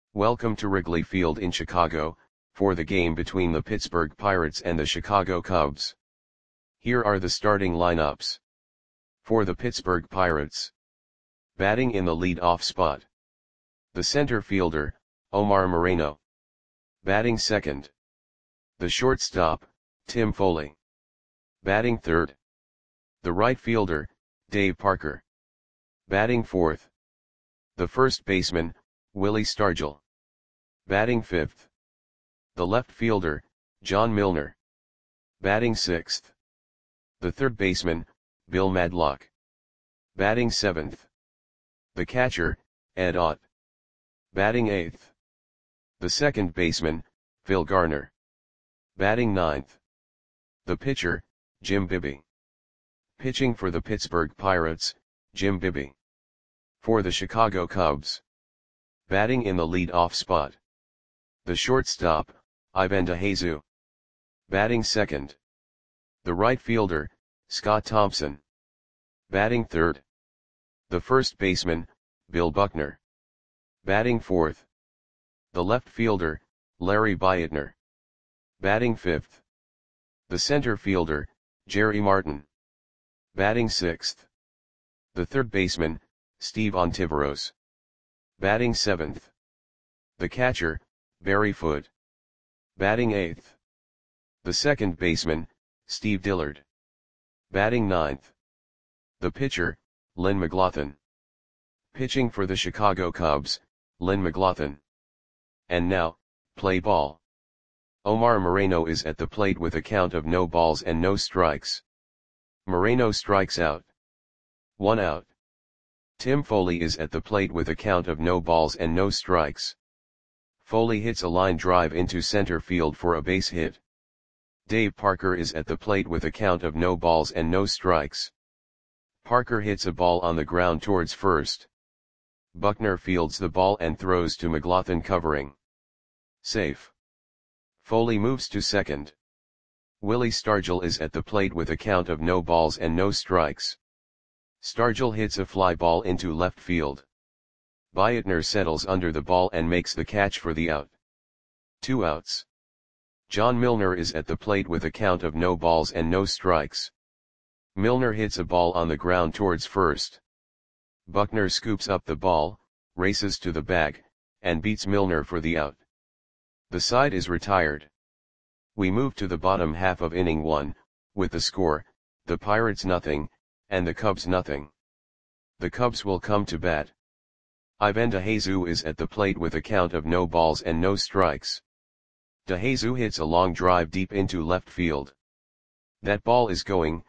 Welcome to Wrigley Field in Chicago, for the game between the Pittsburgh Pirates and the Chicago Cubs. Here are the starting lineups. For the Pittsburgh Pirates. Batting in the lead-off spot. The center fielder, Omar Moreno. Batting second. The shortstop, Tim Foley. Batting third. The right fielder, Dave Parker. Batting fourth. The first baseman, Willie Stargell. Batting fifth. The left fielder, John Milner. Batting sixth. The third baseman, Bill Madlock. Batting seventh. The catcher, Ed Ott. Batting eighth. The second baseman, Phil Garner. Batting ninth. The pitcher, Jim Bibby. Pitching for the Pittsburgh Pirates, Jim Bibby. For the Chicago Cubs. Batting in the lead-off spot. The shortstop, Ivan DeJesus. Batting second. The right fielder, Scott Thompson. Batting third. The first baseman, Bill Buckner. Batting fourth. The left fielder, Larry Beitner. Batting fifth. The center fielder, Jerry Martin. Batting sixth. The third baseman, Steve Ontiveros. Batting seventh. The catcher, Barry Foote. Batting eighth. The second baseman, Steve Dillard. Batting ninth. The pitcher, Lynn McLaughlin. Pitching for the Chicago Cubs, Lynn McLaughlin. And now, play ball. Omar Moreno is at the plate with a count of no balls and no strikes. Moreno strikes out. 1 out. Tim Foley is at the plate with a count of no balls and no strikes. Foley hits a line drive into center field for a base hit. Dave Parker is at the plate with a count of no balls and no strikes. Parker hits a ball on the ground towards first. Buckner fields the ball and throws to McLaughlin covering. Safe. Foley moves to second. Willie Stargell is at the plate with a count of no balls and no strikes. Stargell hits a fly ball into left field. Beitner settles under the ball and makes the catch for the out. 2 outs. John Milner is at the plate with a count of no balls and no strikes. Milner hits a ball on the ground towards first. Buckner scoops up the ball, races to the bag, and beats Milner for the out. The side is retired. We move to the bottom half of inning 1, with the score, the Pirates nothing, and the Cubs nothing. The Cubs will come to bat. Ivan DeJesus is at the plate with a count of no balls and no strikes. DeJesus hits a long drive deep into left field. That ball is gone.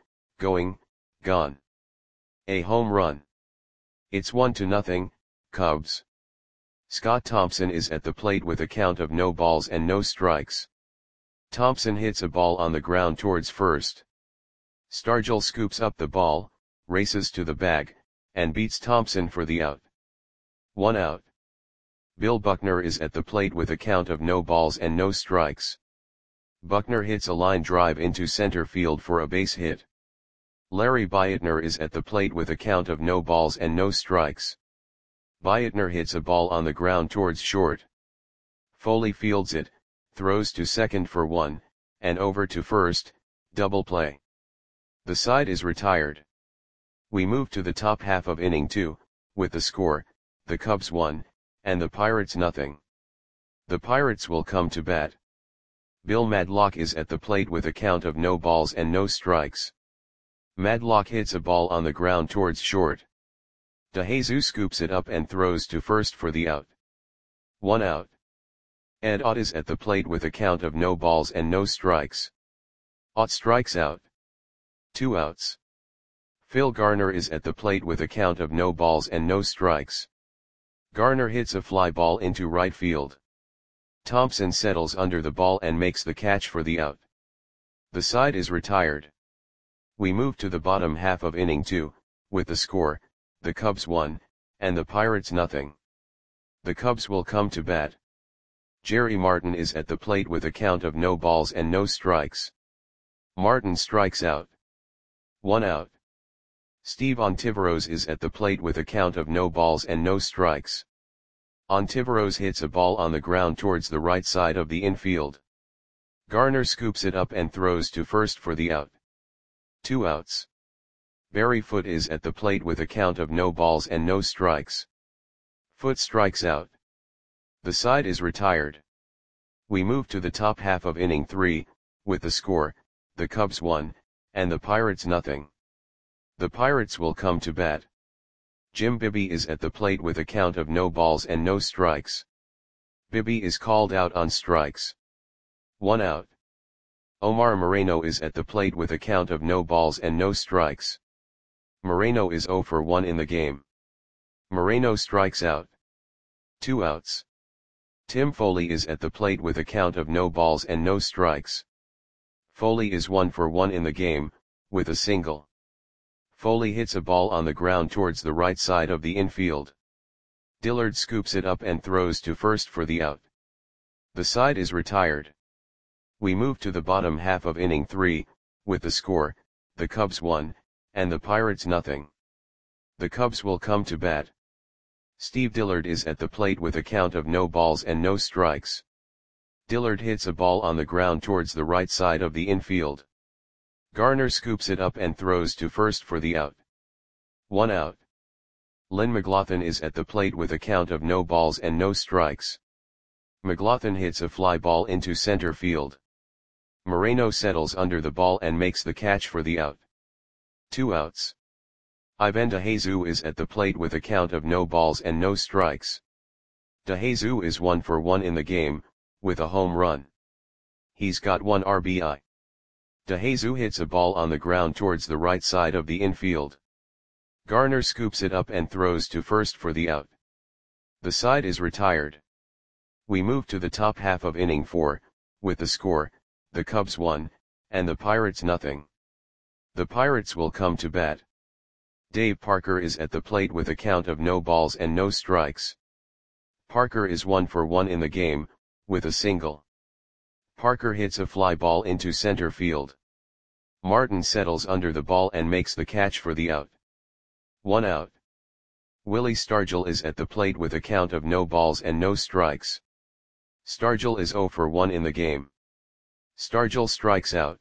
A home run. It's 1-0, Cubs. Scott Thompson is at the plate with a count of no balls and no strikes. Thompson hits a ball on the ground towards first. Stargell scoops up the ball, races to the bag, and beats Thompson for the out. 1 out. Bill Buckner is at the plate with a count of no balls and no strikes. Buckner hits a line drive into center field for a base hit. Larry Beitner is at the plate with a count of no balls and no strikes. Beitner hits a ball on the ground towards short. Foley fields it, throws to second for 1, and over to first, double play. The side is retired. We move to the top half of inning 2, with the score, the Cubs 1, and the Pirates nothing. The Pirates will come to bat. Bill Madlock is at the plate with a count of no balls and no strikes. Madlock hits a ball on the ground towards short. DeJesus scoops it up and throws to first for the out. 1 out. Ed Ott is at the plate with a count of no balls and no strikes. Ott strikes out. 2 outs. Phil Garner is at the plate with a count of no balls and no strikes. Garner hits a fly ball into right field. Thompson settles under the ball and makes the catch for the out. The side is retired. We move to the bottom half of inning 2, with the score, the Cubs 1, and the Pirates nothing. The Cubs will come to bat. Jerry Martin is at the plate with a count of no balls and no strikes. Martin strikes out. 1 out. Steve Ontiveros is at the plate with a count of no balls and no strikes. Ontiveros hits a ball on the ground towards the right side of the infield. Garner scoops it up and throws to first for the out. 2 outs. Barry Foote is at the plate with a count of no balls and no strikes. Foote strikes out. The side is retired. We move to the top half of inning 3, with the score, the Cubs 1, and the Pirates nothing. The Pirates will come to bat. Jim Bibby is at the plate with a count of no balls and no strikes. Bibby is called out on strikes. 1 out. Omar Moreno is at the plate with a count of no balls and no strikes. Moreno is 0 for 1 in the game. Moreno strikes out. 2 outs. Tim Foley is at the plate with a count of no balls and no strikes. Foley is 1 for 1 in the game, with a single. Foley hits a ball on the ground towards the right side of the infield. Dillard scoops it up and throws to first for the out. The side is retired. We move to the bottom half of inning 3, with the score, the Cubs 1, and the Pirates nothing. The Cubs will come to bat. Steve Dillard is at the plate with a count of no balls and no strikes. Dillard hits a ball on the ground towards the right side of the infield. Garner scoops it up and throws to first for the out. 1 out. Lynn McLaughlin is at the plate with a count of no balls and no strikes. McLaughlin hits a fly ball into center field. Moreno settles under the ball and makes the catch for the out. 2 outs. Ivan DeJesus is at the plate with a count of no balls and no strikes. DeJesus is 1 for 1 in the game, with a home run. He's got 1 RBI. DeJesus hits a ball on the ground towards the right side of the infield. Garner scoops it up and throws to first for the out. The side is retired. We move to the top half of inning 4, with the score, the Cubs 1, and the Pirates nothing. The Pirates will come to bat. Dave Parker is at the plate with a count of no balls and no strikes. Parker is 1 for 1 in the game, with a single. Parker hits a fly ball into center field. Martin settles under the ball and makes the catch for the out. 1 out. Willie Stargell is at the plate with a count of no balls and no strikes. Stargell is 0 for 1 in the game. Stargell strikes out.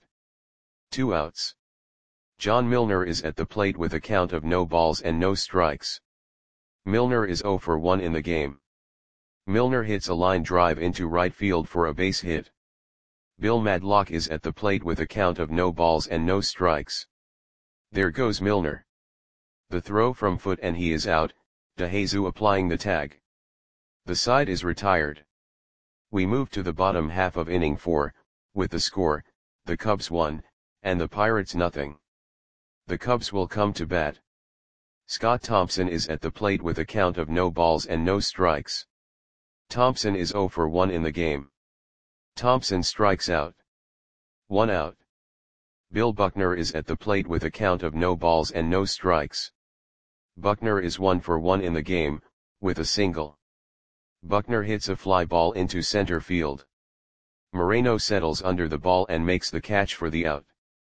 2 outs. John Milner is at the plate with a count of no balls and no strikes. Milner is 0 for 1 in the game. Milner hits a line drive into right field for a base hit. Bill Madlock is at the plate with a count of no balls and no strikes. There goes Milner. The throw from Foote and he is out, DeJesus applying the tag. The side is retired. We move to the bottom half of inning 4, with the score, the Cubs 1, and the Pirates nothing. The Cubs will come to bat. Scott Thompson is at the plate with a count of no balls and no strikes. Thompson is 0 for 1 in the game. Thompson strikes out. 1 out. Bill Buckner is at the plate with a count of no balls and no strikes. Buckner is 1 for 1 in the game, with a single. Buckner hits a fly ball into center field. Moreno settles under the ball and makes the catch for the out.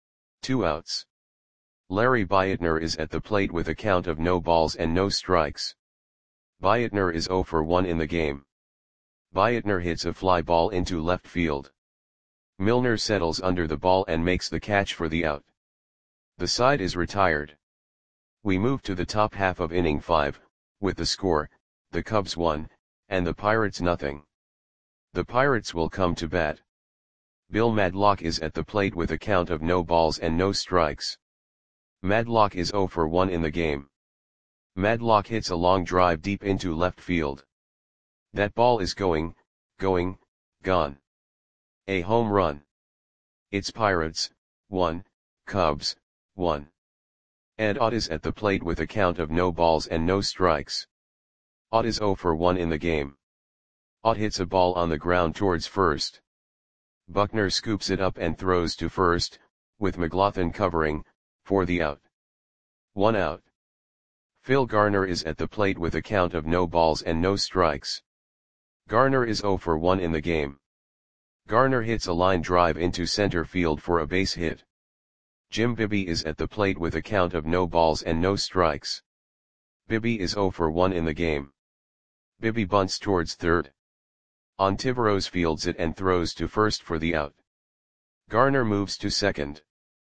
2 outs. Larry Bietner is at the plate with a count of no balls and no strikes. Bietner is 0 for 1 in the game. Bietner hits a fly ball into left field. Milner settles under the ball and makes the catch for the out. The side is retired. We move to the top half of inning 5, with the score, the Cubs 1, and the Pirates nothing. The Pirates will come to bat. Bill Madlock is at the plate with a count of no balls and no strikes. Madlock is 0 for 1 in the game. Madlock hits a long drive deep into left field. That ball is going, gone. A home run. It's Pirates, 1, Cubs, 1. Ed Ott is at the plate with a count of no balls and no strikes. Ott is 0 for 1 in the game. Ott hits a ball on the ground towards first. Buckner scoops it up and throws to first, with McLaughlin covering, for the out. 1 out. Phil Garner is at the plate with a count of no balls and no strikes. Garner is 0 for 1 in the game. Garner hits a line drive into center field for a base hit. Jim Bibby is at the plate with a count of no balls and no strikes. Bibby is 0 for 1 in the game. Bibby bunts towards third. Ontiveros fields it and throws to first for the out. Garner moves to second.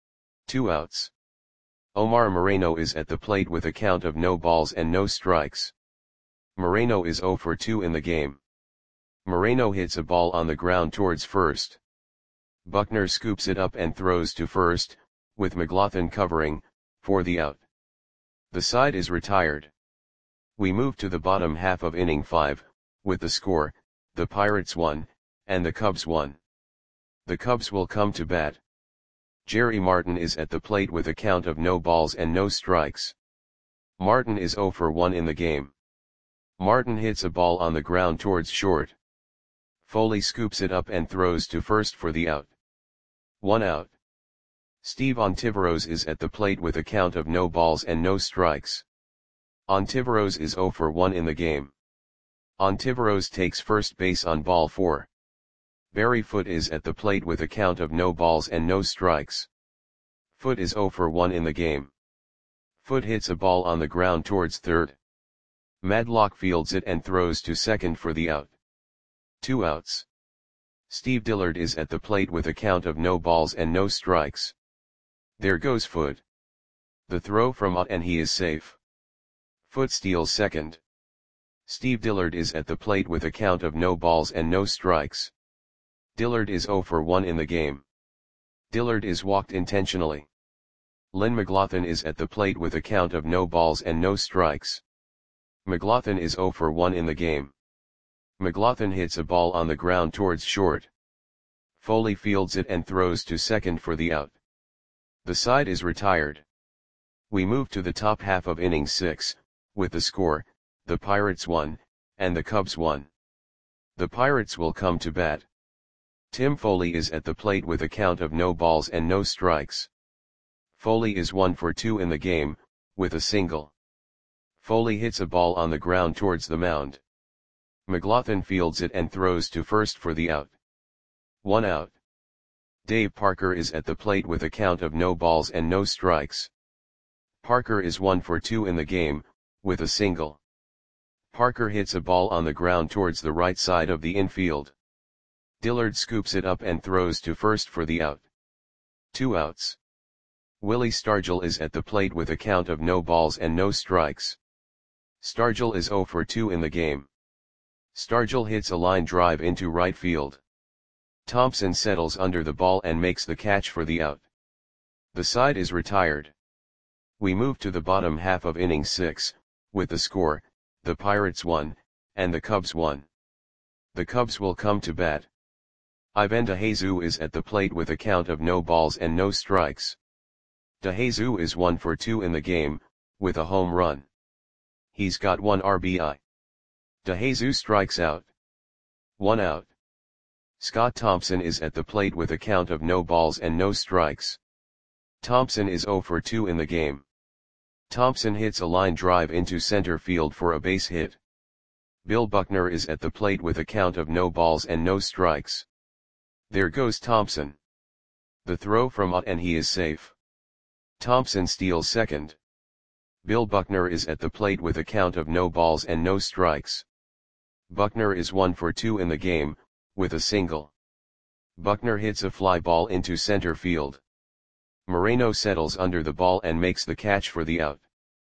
2 outs. Omar Moreno is at the plate with a count of no balls and no strikes. Moreno is 0 for 2 in the game. Moreno hits a ball on the ground towards first. Buckner scoops it up and throws to first, with McLaughlin covering, for the out. The side is retired. We move to the bottom half of inning 5, with the score, the Pirates 1, and the Cubs 1. The Cubs will come to bat. Jerry Martin is at the plate with a count of no balls and no strikes. Martin is 0 for 1 in the game. Martin hits a ball on the ground towards short. Foley scoops it up and throws to first for the out. 1 out. Steve Ontiveros is at the plate with a count of no balls and no strikes. Ontiveros is 0 for 1 in the game. Ontiveros takes first base on ball 4. Barry Foote is at the plate with a count of no balls and no strikes. Foote is 0 for 1 in the game. Foote hits a ball on the ground towards third. Madlock fields it and throws to second for the out. 2 outs. Steve Dillard is at the plate with a count of no balls and no strikes. There goes Foote. The throw from out and he is safe. Foote steals second. Steve Dillard is at the plate with a count of no balls and no strikes. Dillard is 0 for 1 in the game. Dillard is walked intentionally. Lynn McLaughlin is at the plate with a count of no balls and no strikes. McLaughlin is 0 for 1 in the game. McLaughlin hits a ball on the ground towards short. Foley fields it and throws to second for the out. The side is retired. We move to the top half of inning 6, with the score, the Pirates 1, and the Cubs 1. The Pirates will come to bat. Tim Foley is at the plate with a count of no balls and no strikes. Foley is 1 for 2 in the game, with a single. Foley hits a ball on the ground towards the mound. McLaughlin fields it and throws to first for the out. 1 out. Dave Parker is at the plate with a count of no balls and no strikes. Parker is 1 for 2 in the game, with a single. Parker hits a ball on the ground towards the right side of the infield. Dillard scoops it up and throws to first for the out. 2 outs. Willie Stargell is at the plate with a count of no balls and no strikes. Stargell is 0 for 2 in the game. Stargell hits a line drive into right field. Thompson settles under the ball and makes the catch for the out. The side is retired. We move to the bottom half of inning 6, with the score, the Pirates 1, and the Cubs 1. The Cubs will come to bat. Ivan DeJesus is at the plate with a count of no balls and no strikes. DeJesus is 1 for 2 in the game, with a home run. He's got 1 RBI. DeJesus strikes out. 1 out. Scott Thompson is at the plate with a count of no balls and no strikes. Thompson is 0 for 2 in the game. Thompson hits a line drive into center field for a base hit. Bill Buckner is at the plate with a count of no balls and no strikes. There goes Thompson. The throw from out and he is safe. Thompson steals second. Bill Buckner is at the plate with a count of no balls and no strikes. Buckner is 1 for 2 in the game, with a single. Buckner hits a fly ball into center field. Moreno settles under the ball and makes the catch for the out.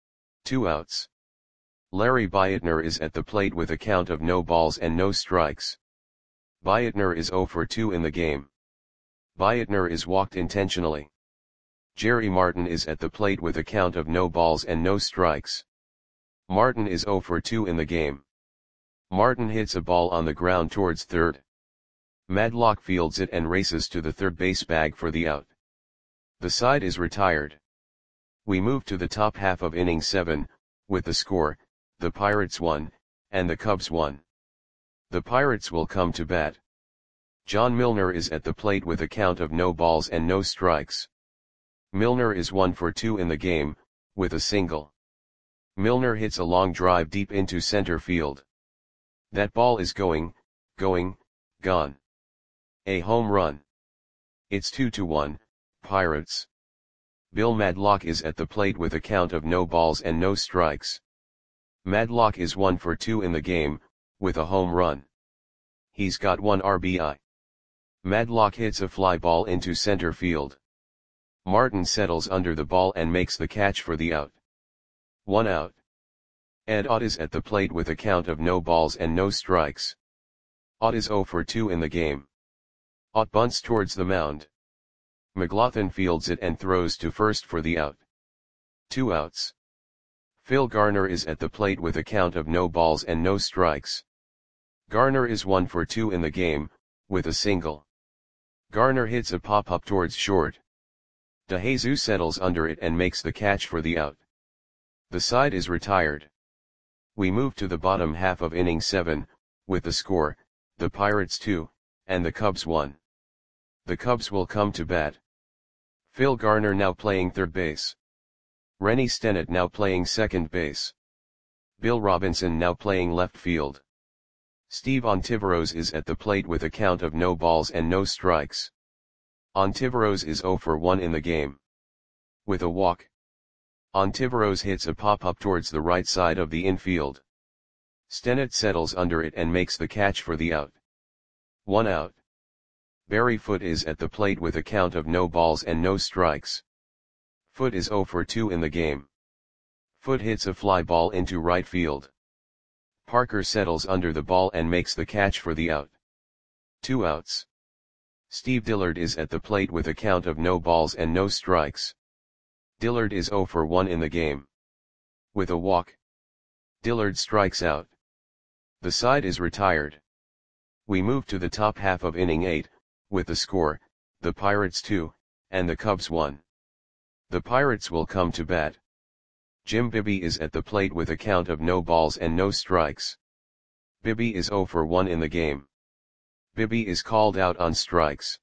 2 outs. Larry Bietner is at the plate with a count of no balls and no strikes. Bietner is 0 for 2 in the game. Bietner is walked intentionally. Jerry Martin is at the plate with a count of no balls and no strikes. Martin is 0 for 2 in the game. Martin hits a ball on the ground towards third. Madlock fields it and races to the third base bag for the out. The side is retired. We move to the top half of inning 7, with the score, the Pirates 1, and the Cubs 1. The Pirates will come to bat. John Milner is at the plate with a count of no balls and no strikes. Milner is 1 for 2 in the game, with a single. Milner hits a long drive deep into center field. That ball is going, gone. A home run. It's 2-1, Pirates. Bill Madlock is at the plate with a count of no balls and no strikes. Madlock is 1 for 2 in the game, with a home run. He's got 1 RBI. Madlock hits a fly ball into center field. Martin settles under the ball and makes the catch for the out. 1 out. Ed Ott is at the plate with a count of no balls and no strikes. Ott is 0 for 2 in the game. Ott bunts towards the mound. McLaughlin fields it and throws to first for the out. 2 outs. Phil Garner is at the plate with a count of no balls and no strikes. Garner is 1 for 2 in the game, with a single. Garner hits a pop-up towards short. DeJesus settles under it and makes the catch for the out. The side is retired. We move to the bottom half of inning 7, with the score, the Pirates 2, and the Cubs 1. The Cubs will come to bat. Phil Garner now playing third base. Rennie Stennett now playing second base. Bill Robinson now playing left field. Steve Ontiveros is at the plate with a count of no balls and no strikes. Ontiveros is 0 for 1 in the game. With a walk. Ontiveros hits a pop-up towards the right side of the infield. Stennett settles under it and makes the catch for the out. 1 out. Barry Foote is at the plate with a count of no balls and no strikes. Foote is 0 for 2 in the game. Foote hits a fly ball into right field. Parker settles under the ball and makes the catch for the out. 2 outs. Steve Dillard is at the plate with a count of no balls and no strikes. Dillard is 0 for 1 in the game. With a walk. Dillard strikes out. The side is retired. We move to the top half of inning 8, with the score, the Pirates 2, and the Cubs 1. The Pirates will come to bat. Jim Bibby is at the plate with a count of no balls and no strikes. Bibby is 0 for 1 in the game. Bibby is called out on strikes.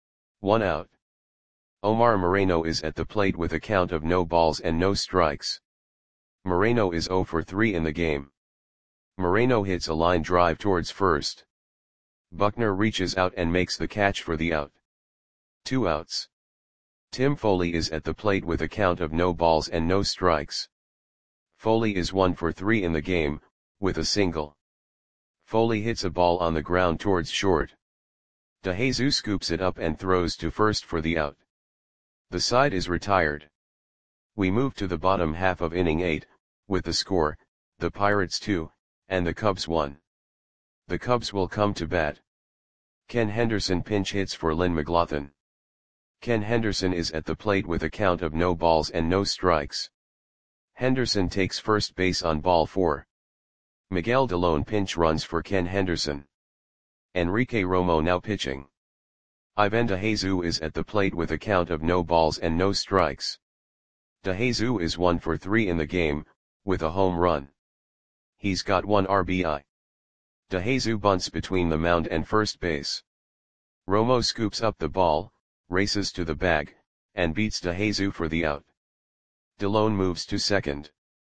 1 out. Omar Moreno is at the plate with a count of no balls and no strikes. Moreno is 0 for 3 in the game. Moreno hits a line drive towards first. Buckner reaches out and makes the catch for the out. 2 outs. Tim Foley is at the plate with a count of no balls and no strikes. Foley is 1 for 3 in the game, with a single. Foley hits a ball on the ground towards short. DeJesus scoops it up and throws to first for the out. The side is retired. We move to the bottom half of inning 8, with the score, the Pirates 2, and the Cubs 1. The Cubs will come to bat. Ken Henderson pinch hits for Lynn McLaughlin. Ken Henderson is at the plate with a count of no balls and no strikes. Henderson takes first base on ball 4. Miguel Delone pinch runs for Ken Henderson. Enrique Romo now pitching. Ivan DeJesus is at the plate with a count of no balls and no strikes. DeJesus is 1 for 3 in the game, with a home run. He's got 1 RBI. DeJesus bunts between the mound and first base. Romo scoops up the ball, races to the bag, and beats DeJesus for the out. Delone moves to second.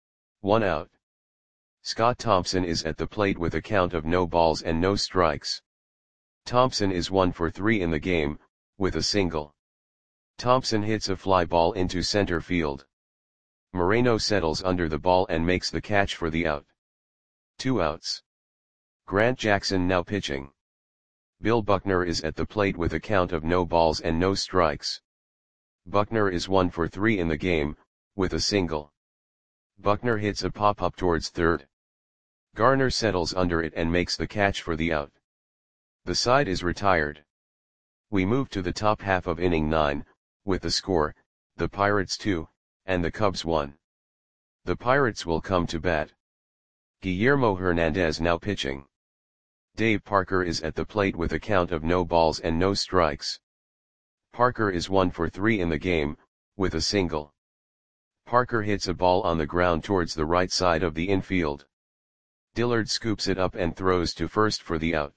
1 out. Scott Thompson is at the plate with a count of no balls and no strikes. Thompson is 1 for 3 in the game, with a single. Thompson hits a fly ball into center field. Moreno settles under the ball and makes the catch for the out. 2 outs. Grant Jackson now pitching. Bill Buckner is at the plate with a count of no balls and no strikes. Buckner is 1 for 3 in the game, with a single. Buckner hits a pop-up towards third. Garner settles under it and makes the catch for the out. The side is retired. We move to the top half of inning 9, with the score, the Pirates 2, and the Cubs 1. The Pirates will come to bat. Guillermo Hernandez now pitching. Dave Parker is at the plate with a count of no balls and no strikes. Parker is 1 for 3 in the game, with a single. Parker hits a ball on the ground towards the right side of the infield. Dillard scoops it up and throws to first for the out.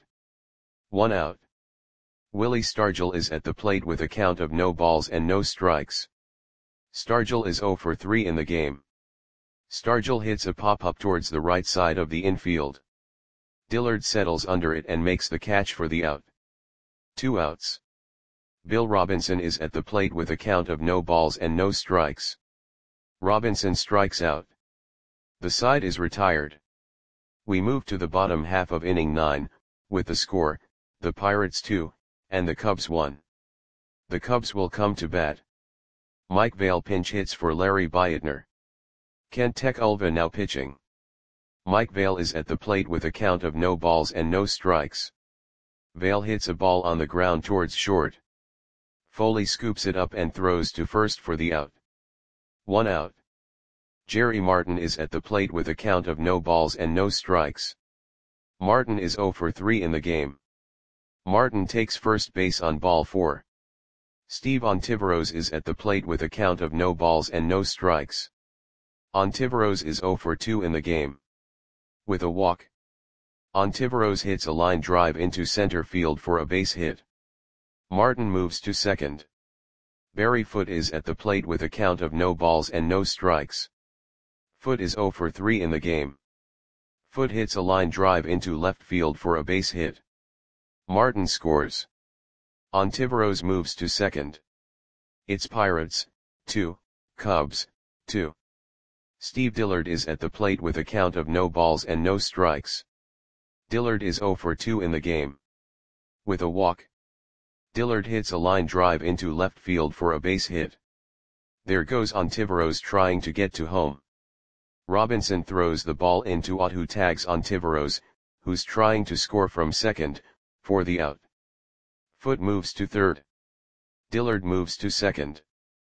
1 out. Willie Stargell is at the plate with a count of no balls and no strikes. Stargell is 0 for 3 in the game. Stargell hits a pop-up towards the right side of the infield. Dillard settles under it and makes the catch for the out. 2 outs. Bill Robinson is at the plate with a count of no balls and no strikes. Robinson strikes out. The side is retired. We move to the bottom half of inning 9, with the score, the Pirates 2, and the Cubs 1. The Cubs will come to bat. Mike Vail pinch hits for Larry Beitner. Kent Tekulve now pitching. Mike Vail is at the plate with a count of no balls and no strikes. Vail hits a ball on the ground towards short. Foley scoops it up and throws to first for the out. 1 out. Jerry Martin is at the plate with a count of no balls and no strikes. Martin is 0 for 3 in the game. Martin takes first base on ball 4. Steve Ontiveros is at the plate with a count of no balls and no strikes. Ontiveros is 0 for 2 in the game. With a walk, Ontiveros hits a line drive into center field for a base hit. Martin moves to second. Barry Foote is at the plate with a count of no balls and no strikes. Foote is 0 for 3 in the game. Foote hits a line drive into left field for a base hit. Martin scores. Ontiveros moves to second. It's Pirates, 2, Cubs, 2. Steve Dillard is at the plate with a count of no balls and no strikes. Dillard is 0 for 2 in the game. With a walk, Dillard hits a line drive into left field for a base hit. There goes Ontiveros trying to get to home. Robinson throws the ball into Ott, who tags Ontiveros, who's trying to score from second, for the out. Foote moves to third. Dillard moves to second.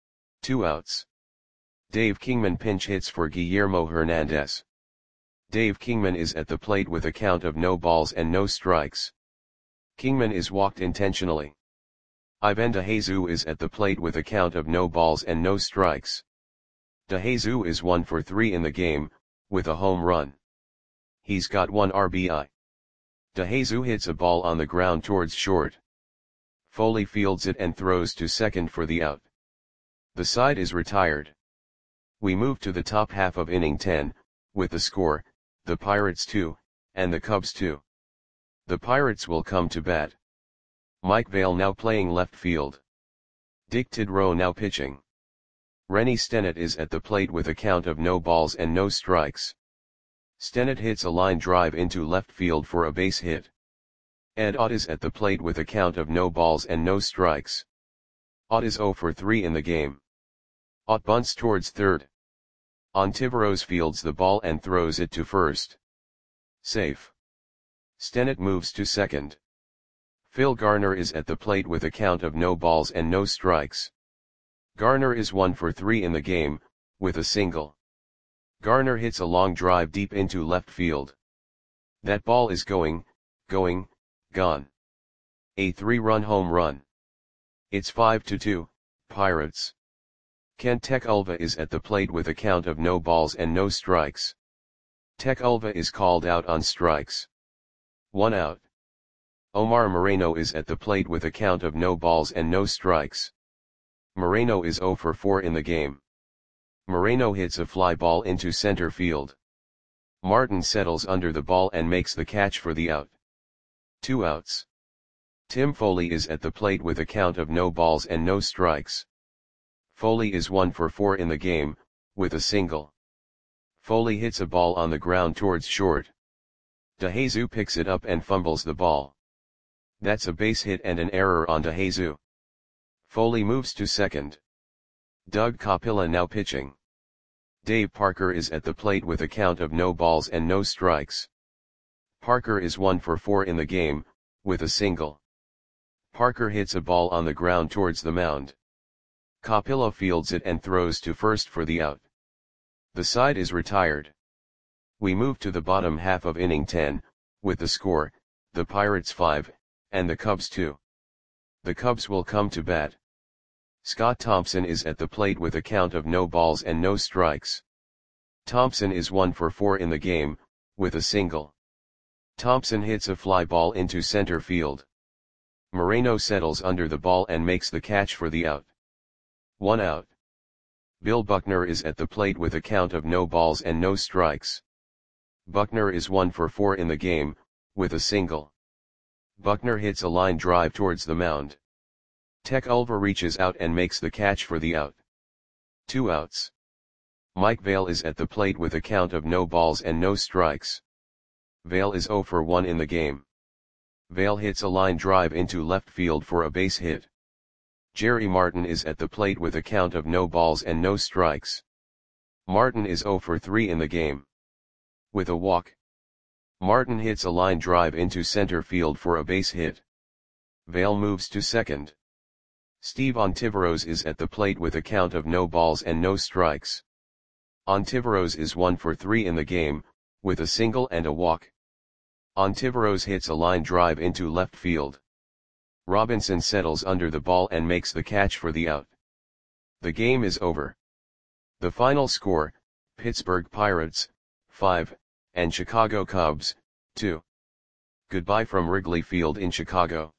2 outs. Dave Kingman pinch hits for Guillermo Hernandez. Dave Kingman is at the plate with a count of no balls and no strikes. Kingman is walked intentionally. Ivan DeJesus is at the plate with a count of no balls and no strikes. DeJesus is 1 for 3 in the game, with a home run. He's got 1 RBI. DeJesus hits a ball on the ground towards short. Foley fields it and throws to second for the out. The side is retired. We move to the top half of inning 10, with the score, the Pirates 2, and the Cubs 2. The Pirates will come to bat. Mike Vail now playing left field. Dick Tidrow now pitching. Rennie Stennett is at the plate with a count of no balls and no strikes. Stennett hits a line drive into left field for a base hit. Ed Ott is at the plate with a count of no balls and no strikes. Ott is 0 for 3 in the game. Ott bunts towards third. Ontiveros fields the ball and throws it to first. Safe. Stennett moves to second. Phil Garner is at the plate with a count of no balls and no strikes. Garner is 1 for 3 in the game, with a single. Garner hits a long drive deep into left field. That ball is gone. A 3-run home run. It's 5-2, Pirates. Kent Tekulve is at the plate with a count of no balls and no strikes. Tekulve is called out on strikes. 1 out. Omar Moreno is at the plate with a count of no balls and no strikes. Moreno is 0 for 4 in the game. Moreno hits a fly ball into center field. Martin settles under the ball and makes the catch for the out. 2 outs. Tim Foley is at the plate with a count of no balls and no strikes. Foley is 1 for 4 in the game, with a single. Foley hits a ball on the ground towards short. DeJesus picks it up and fumbles the ball. That's a base hit and an error on DeJesus. Foley moves to second. Doug Capilla now pitching. Dave Parker is at the plate with a count of no balls and no strikes. Parker is 1 for 4 in the game, with a single. Parker hits a ball on the ground towards the mound. Capilla fields it and throws to first for the out. The side is retired. We move to the bottom half of inning 10, with the score, the Pirates 5, and the Cubs 2. The Cubs will come to bat. Scott Thompson is at the plate with a count of no balls and no strikes. Thompson is 1 for 4 in the game, with a single. Thompson hits a fly ball into center field. Moreno settles under the ball and makes the catch for the out. 1 out. Bill Buckner is at the plate with a count of no balls and no strikes. Buckner is 1 for 4 in the game, with a single. Buckner hits a line drive towards the mound. Tekulve reaches out and makes the catch for the out. 2 outs. Mike Vail is at the plate with a count of no balls and no strikes. Vail is 0 for 1 in the game. Vail hits a line drive into left field for a base hit. Jerry Martin is at the plate with a count of no balls and no strikes. Martin is 0 for 3 in the game. With a walk, Martin hits a line drive into center field for a base hit. Vail moves to second. Steve Ontiveros is at the plate with a count of no balls and no strikes. Ontiveros is 1 for 3 in the game, with a single and a walk. Ontiveros hits a line drive into left field. Robinson settles under the ball and makes the catch for the out. The game is over. The final score, Pittsburgh Pirates, 5, and Chicago Cubs, 2. Goodbye from Wrigley Field in Chicago.